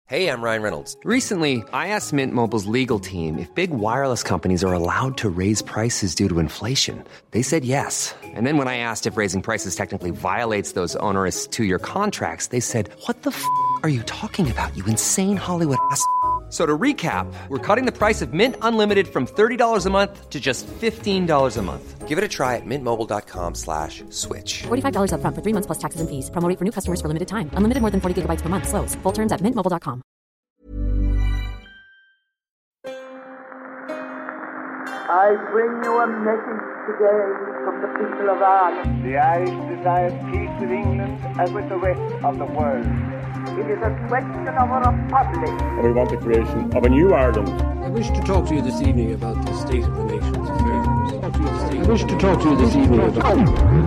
Hey, I'm Ryan Reynolds. Recently, I asked Mint Mobile's legal team if big wireless companies are allowed to raise prices due to inflation. They said yes. And then when I asked if raising prices technically violates those onerous two-year contracts, they said, "What the f*** are you talking about, you insane Hollywood ass?" So to recap, we're cutting the price of Mint Unlimited from $30 a month to just $15 a month. Give it a try at mintmobile.com/switch. $45 up front for 3 months plus taxes and fees. Promo rate for new customers for limited time. Unlimited more than 40 gigabytes per month. Slows full terms at mintmobile.com. I bring you a message today from the people of Ireland. The Irish desire peace with England and with the rest of the world. It is a question of a republic. And we want the creation of a new Ireland. I wish to talk to you this evening about the state of the nation's affairs. I wish to talk to you this evening about...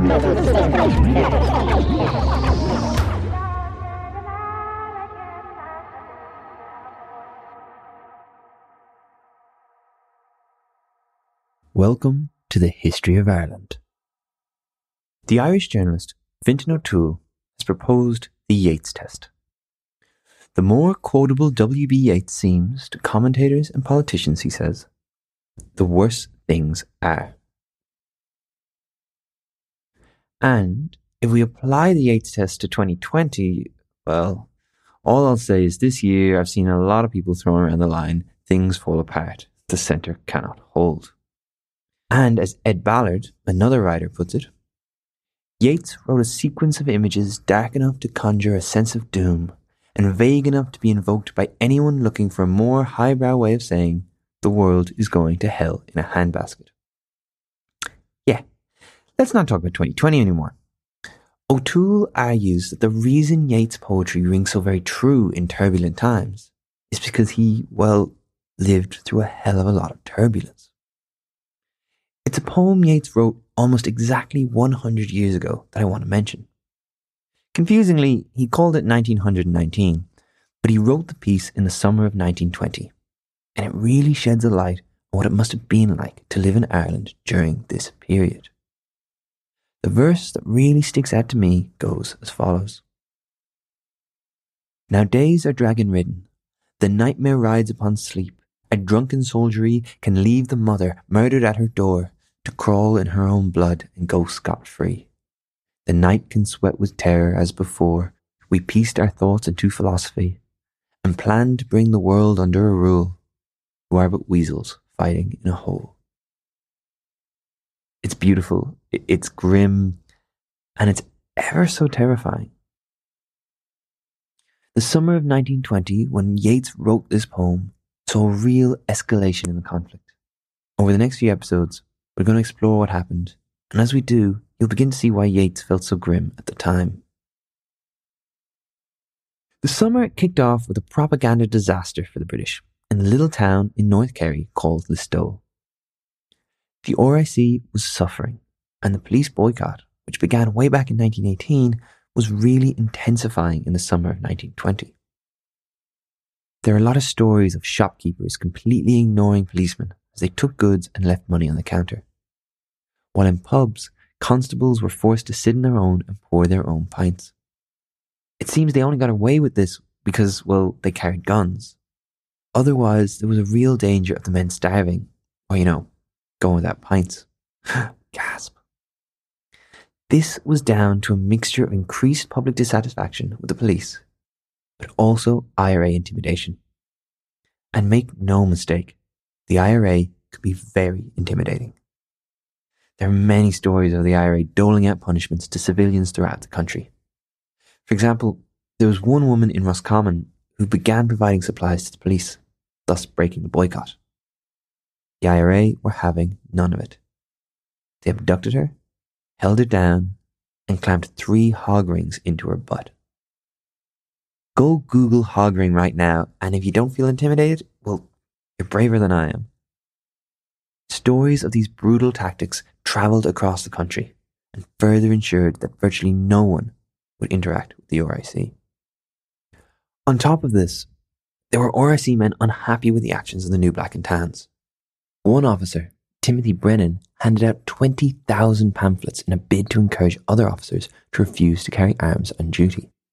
Welcome to the History of Ireland. The Irish journalist Fintan O'Toole has proposed the Yeats test. The more quotable W.B. Yeats seems to commentators and politicians, he says, the worse things are. And if we apply the Yeats test to 2020, well, all I'll say is this year I've seen a lot of people throwing around the line, things fall apart, the centre cannot hold. And as Ed Ballard, another writer, puts it, Yeats wrote a sequence of images dark enough to conjure a sense of doom and vague enough to be invoked by anyone looking for a more highbrow way of saying the world is going to hell in a handbasket. Yeah, let's not talk about 2020 anymore. O'Toole argues that the reason Yeats' poetry rings so very true in turbulent times is because he, well, lived through a hell of a lot of turbulence. It's a poem Yeats wrote almost exactly 100 years ago that I want to mention. Confusingly, he called it 1919, but he wrote the piece in the summer of 1920, and it really sheds a light on what it must have been like to live in Ireland during this period. The verse that really sticks out to me goes as follows. Now days are dragon-ridden, the nightmare rides upon sleep, a drunken soldiery can leave the mother murdered at her door to crawl in her own blood and go scot-free. The night can sweat with terror as before. We pieced our thoughts into philosophy and planned to bring the world under a rule who are but weasels fighting in a hole. It's beautiful, it's grim, and it's ever so terrifying. The summer of 1920, when Yeats wrote this poem, saw a real escalation in the conflict. Over the next few episodes, we're going to explore what happened, and as we do, you'll begin to see why Yeats felt so grim at the time. The summer kicked off with a propaganda disaster for the British in the little town in North Kerry called Listowel. The RIC was suffering, and the police boycott, which began way back in 1918, was really intensifying in the summer of 1920. There are a lot of stories of shopkeepers completely ignoring policemen as they took goods and left money on the counter. While in pubs, constables were forced to sit in their own and pour their own pints. It seems they only got away with this because, well, they carried guns. Otherwise, there was a real danger of the men starving, or, going without pints. Gasp. This was down to a mixture of increased public dissatisfaction with the police, but also IRA intimidation. And make no mistake, the IRA could be very intimidating. There are many stories of the IRA doling out punishments to civilians throughout the country. For example, there was one woman in Roscommon who began providing supplies to the police, thus breaking the boycott. The IRA were having none of it. They abducted her, held her down, and clamped 3 hog rings into her butt. Go Google hog ring right now, and if you don't feel intimidated, well, you're braver than I am. Stories of these brutal tactics travelled across the country and further ensured that virtually no one would interact with the RIC. On top of this, there were RIC men unhappy with the actions of the New Black and Tans. One officer, Timothy Brennan, handed out 20,000 pamphlets in a bid to encourage other officers to refuse to carry arms on duty.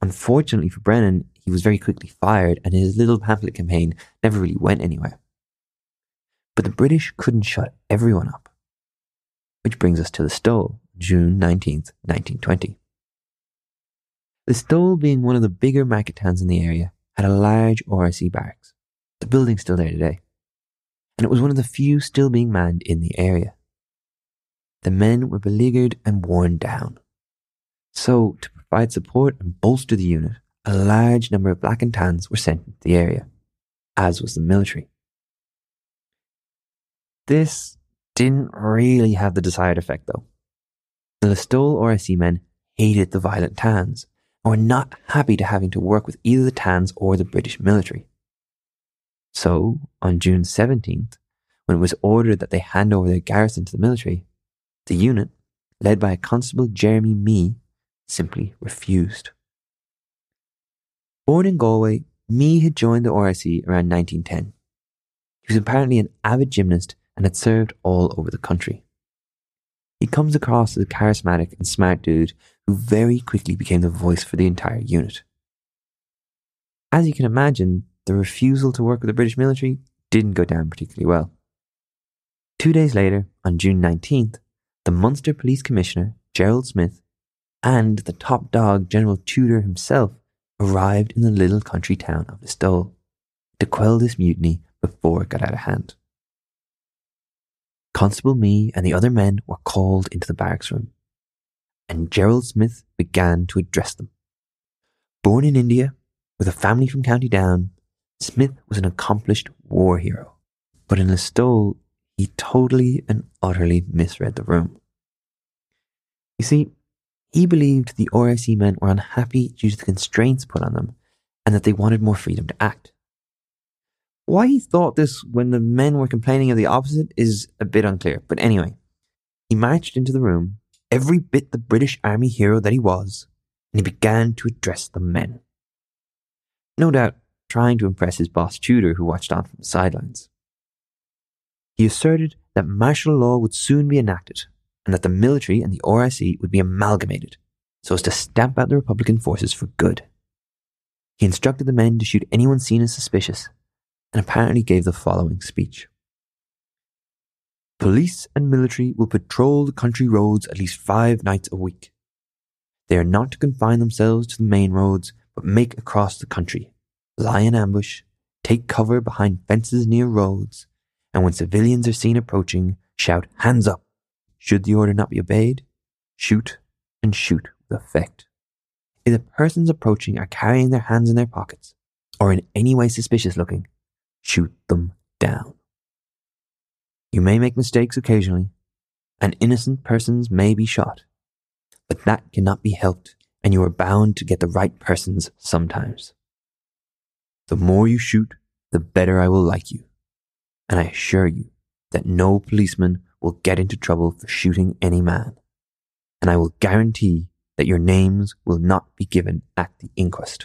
Unfortunately for Brennan, he was very quickly fired and his little pamphlet campaign never really went anywhere. But the British couldn't shut everyone up. Which brings us to Listowel, June 19th, 1920. Listowel, being one of the bigger market towns in the area, had a large RSC barracks. The building's still there today. And it was one of the few still being manned in the area. The men were beleaguered and worn down. So, to provide support and bolster the unit, a large number of black and tans were sent into the area, as was the military. This didn't really have the desired effect, though. The Listowel RSC men hated the violent tans and were not happy to having to work with either the tans or the British military. So, on June 17th, when it was ordered that they hand over their garrison to the military, the unit, led by a Constable Jeremy Mee, simply refused. Born in Galway, Mee had joined the RSC around 1910. He was apparently an avid gymnast and had served all over the country. He comes across as a charismatic and smart dude who very quickly became the voice for the entire unit. As you can imagine, the refusal to work with the British military didn't go down particularly well. 2 days later, on June 19th, the Munster Police Commissioner, Gerald Smith, and the top dog, General Tudor himself, arrived in the little country town of Listowel to quell this mutiny before it got out of hand. Constable Mee and the other men were called into the barracks room, and Gerald Smith began to address them. Born in India, with a family from County Down, Smith was an accomplished war hero. But in Listowel, he totally and utterly misread the room. You see, he believed the RSC men were unhappy due to the constraints put on them and that they wanted more freedom to act. Why he thought this when the men were complaining of the opposite is a bit unclear, but anyway, he marched into the room, every bit the British Army hero that he was, and he began to address the men. No doubt trying to impress his boss Tudor, who watched on from the sidelines. He asserted that martial law would soon be enacted and that the military and the RSC would be amalgamated so as to stamp out the Republican forces for good. He instructed the men to shoot anyone seen as suspicious and apparently gave the following speech. Police and military will patrol the country roads at least 5 nights a week. They are not to confine themselves to the main roads, but make across the country, lie in ambush, take cover behind fences near roads, and when civilians are seen approaching, shout, hands up. Should the order not be obeyed, shoot and shoot with effect. If the persons approaching are carrying their hands in their pockets, or in any way suspicious looking, shoot them down. You may make mistakes occasionally, and innocent persons may be shot, but that cannot be helped, and you are bound to get the right persons sometimes. The more you shoot, the better I will like you, and I assure you that no policeman will get into trouble for shooting any man, and I will guarantee that your names will not be given at the inquest.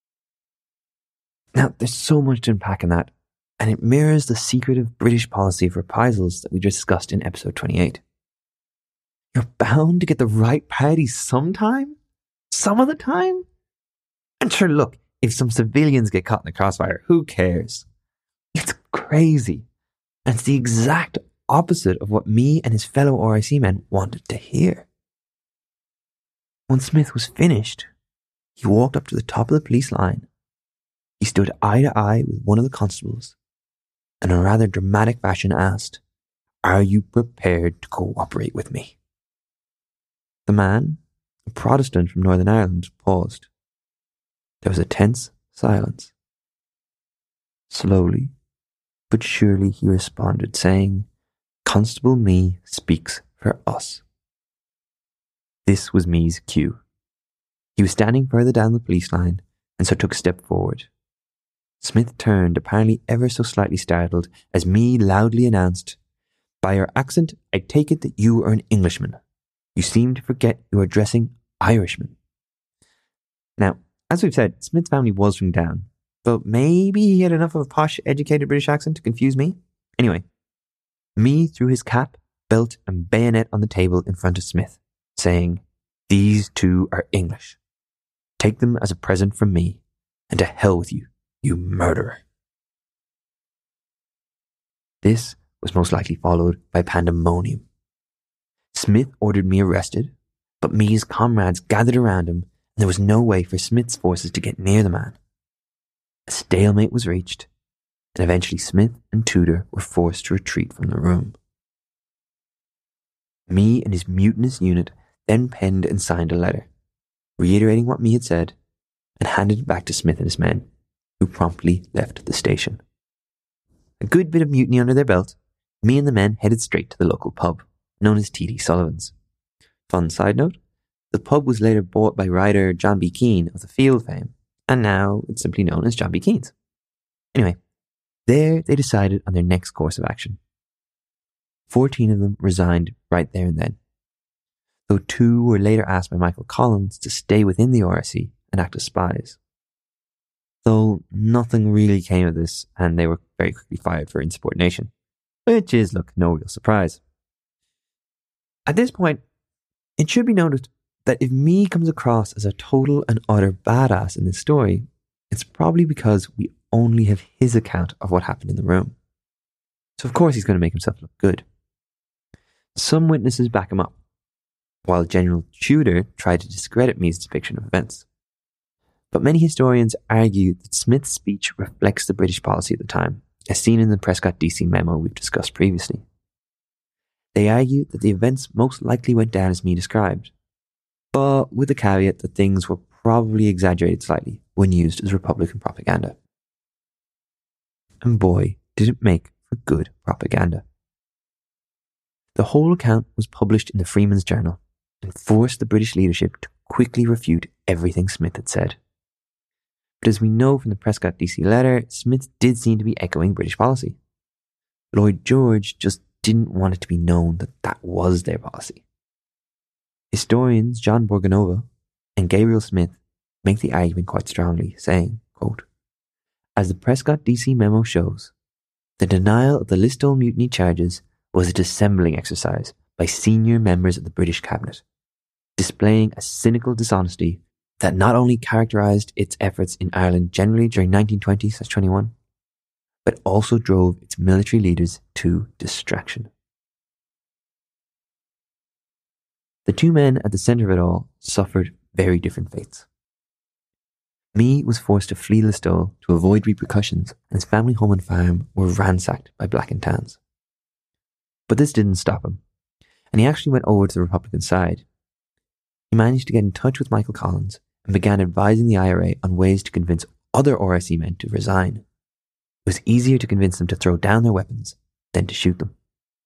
Now, there's so much to unpack in that, and it mirrors the secretive British policy of reprisals that we discussed in episode 28. You're bound to get the right party sometime? Some of the time? And sure, look, if some civilians get caught in the crossfire, who cares? It's crazy. And it's the exact opposite of what Mee and his fellow RIC men wanted to hear. When Smith was finished, he walked up to the top of the police line. He stood eye to eye with one of the constables and in a rather dramatic fashion asked, "Are you prepared to cooperate with me?" The man, a Protestant from Northern Ireland, paused. There was a tense silence. Slowly, but surely he responded, saying, "Constable Mee speaks for us." This was Mee's cue. He was standing further down the police line and so took a step forward. Smith turned, apparently ever so slightly startled, as Mee loudly announced, "By your accent, I take it that you are an Englishman. You seem to forget you are addressing Irishmen." Now, as we've said, Smith's family was from Down, but maybe he had enough of a posh, educated British accent to confuse me. Anyway, Mee threw his cap, belt and bayonet on the table in front of Smith, saying, "These two are English. Take them as a present from me, and to hell with you, you murderer. This was most likely followed by pandemonium. Smith ordered me arrested, but Mee's comrades gathered around him, and there was no way for Smith's forces to get near the man. A stalemate was reached, and eventually Smith and Tudor were forced to retreat from the room. Mee and his mutinous unit then penned and signed a letter, reiterating what Mee had said, and handed it back to Smith and his men, who promptly left the station. A good bit of mutiny under their belt, Mee and the men headed straight to the local pub, known as T.D. Sullivan's. Fun side note, the pub was later bought by writer John B. Keane of The Field fame, and now it's simply known as John B. Keane's. Anyway, there they decided on their next course of action. 14 of them resigned right there and then, though 2 were later asked by Michael Collins to stay within the RSC and act as spies. Though nothing really came of this, and they were very quickly fired for insubordination, which is, look, no real surprise. At this point, it should be noted that if Mee comes across as a total and utter badass in this story, it's probably because we only have his account of what happened in the room. So of course he's going to make himself look good. Some witnesses back him up, while General Tudor tried to discredit Mee's depiction of events. But many historians argue that Smith's speech reflects the British policy at the time, as seen in the Prescott DC memo we've discussed previously. They argue that the events most likely went down as Mee described, but with the caveat that things were probably exaggerated slightly when used as Republican propaganda. And boy, did it make for good propaganda. The whole account was published in the Freeman's Journal and forced the British leadership to quickly refute everything Smith had said. But as we know from the Prescott DC letter, Smith did seem to be echoing British policy. Lloyd George just didn't want it to be known that that was their policy. Historians John Borganova and Gabriel Smith make the argument quite strongly, saying, quote, "As the Prescott DC memo shows, the denial of the Listowel mutiny charges was a dissembling exercise by senior members of the British cabinet, displaying a cynical dishonesty that not only characterised its efforts in Ireland generally during 1920-21, but also drove its military leaders to distraction." The 2 men at the centre of it all suffered very different fates. Mee was forced to flee Listowel to avoid repercussions, and his family home and farm were ransacked by Black and Tans. But this didn't stop him, and he actually went over to the Republican side. He managed to get in touch with Michael Collins and began advising the IRA on ways to convince other RSC men to resign. It was easier to convince them to throw down their weapons than to shoot them.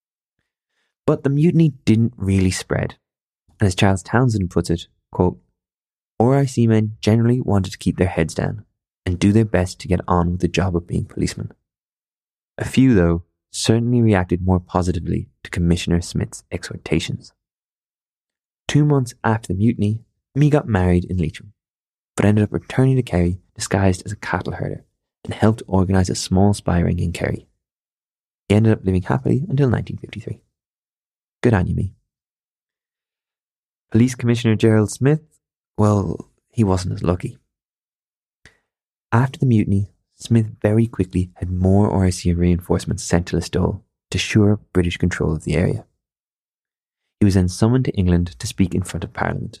But the mutiny didn't really spread, and as Charles Townsend puts it, quote, "RIC men generally wanted to keep their heads down and do their best to get on with the job of being policemen. A few, though, certainly reacted more positively to Commissioner Smith's exhortations." 2 months after the mutiny, Mee got married in Leitrim, but ended up returning to Kerry disguised as a cattle herder and helped organise a small spy ring in Kerry. He ended up living happily until 1953. Good on you, Mee. Police Commissioner Gerald Smith, well, he wasn't as lucky. After the mutiny, Smith very quickly had more RIC reinforcements sent to Listowel to shore up British control of the area. He was then summoned to England to speak in front of Parliament.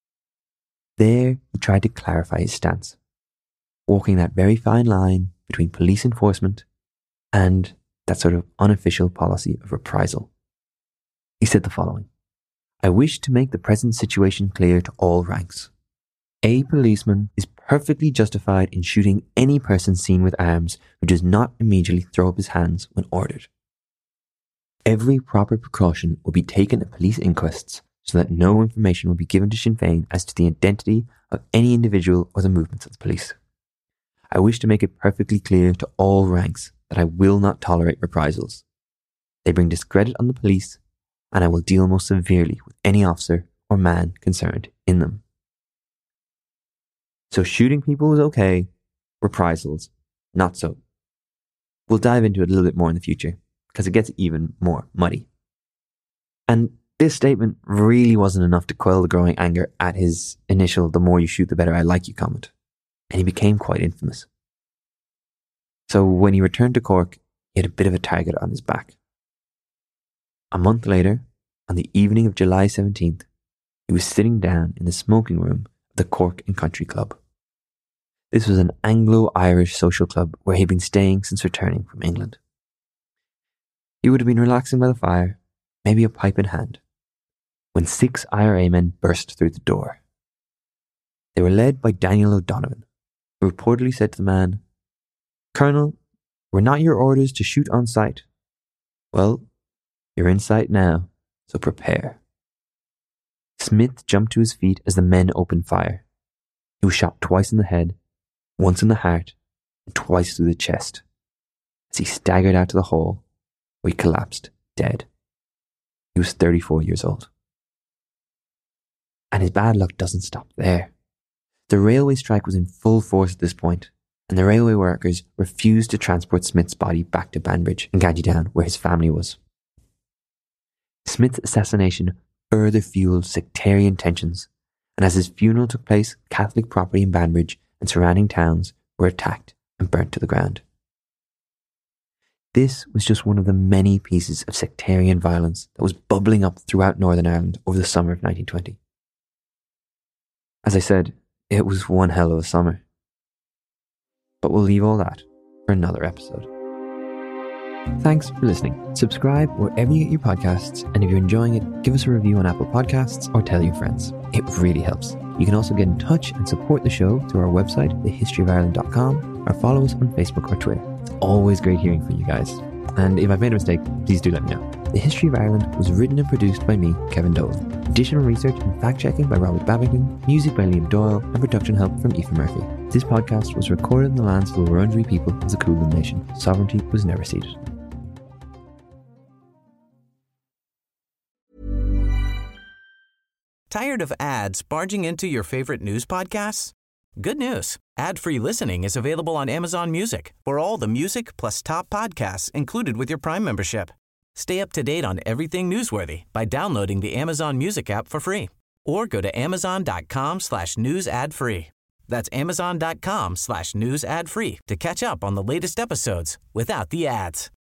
There, he tried to clarify his stance, walking that very fine line between police enforcement and that sort of unofficial policy of reprisal. He said the following: "I wish to make the present situation clear to all ranks. A policeman is perfectly justified in shooting any person seen with arms who does not immediately throw up his hands when ordered. Every proper precaution will be taken at police inquests so that no information will be given to Sinn Féin as to the identity of any individual or the movements of the police. I wish to make it perfectly clear to all ranks that I will not tolerate reprisals. They bring discredit on the police, and I will deal most severely with any officer or man concerned in them." So shooting people was okay, reprisals, not so. We'll dive into it a little bit more in the future, because it gets even more muddy. And This statement really wasn't enough to quell the growing anger at his initial "the more you shoot, the better I like you" comment, and he became quite infamous. So when he returned to Cork, he had a bit of a target on his back. A month later, on the evening of July 17th, he was sitting down in the smoking room of the Cork and Country Club. This was an Anglo-Irish social club where he'd been staying since returning from England. He would have been relaxing by the fire, maybe a pipe in hand, when 6 IRA men burst through the door. They were led by Daniel O'Donovan, who reportedly said to the man, "Colonel, were not your orders to shoot on sight? Well, you're in sight now, so prepare." Smith jumped to his feet as the men opened fire. He was shot twice in the head, once in the heart, and twice through the chest, as he staggered out to the hall, where he collapsed, dead. He was 34 years old. And his bad luck doesn't stop there. The railway strike was in full force at this point, and the railway workers refused to transport Smith's body back to Banbridge and County Down, where his family was. Smith's assassination further fueled sectarian tensions, and as his funeral took place, Catholic property in Banbridge and surrounding towns were attacked and burnt to the ground. This was just one of the many pieces of sectarian violence that was bubbling up throughout Northern Ireland over the summer of 1920. As I said, it was one hell of a summer. But we'll leave all that for another episode. Thanks for listening. Subscribe wherever you get your podcasts, and if you're enjoying it, give us a review on Apple Podcasts or tell your friends. It really helps. You can also get in touch and support the show through our website, thehistoryofireland.com, or follow us on Facebook or Twitter. It's always great hearing from you guys. And if I've made a mistake, please do let me know. The History of Ireland was written and produced by me, Kevin Dolan. Additional research and fact-checking by Robert Babington, music by Liam Doyle, and production help from Aoife Murphy. This podcast was recorded in the lands of the Wurundjeri people of the Kulin Nation. Sovereignty was never ceded. Tired of ads barging into your favorite news podcasts? Good news. Ad-free listening is available on Amazon Music for all the music plus top podcasts included with your Prime membership. Stay up to date on everything newsworthy by downloading the Amazon Music app for free or go to amazon.com/news ad free. That's amazon.com/news ad free to catch up on the latest episodes without the ads.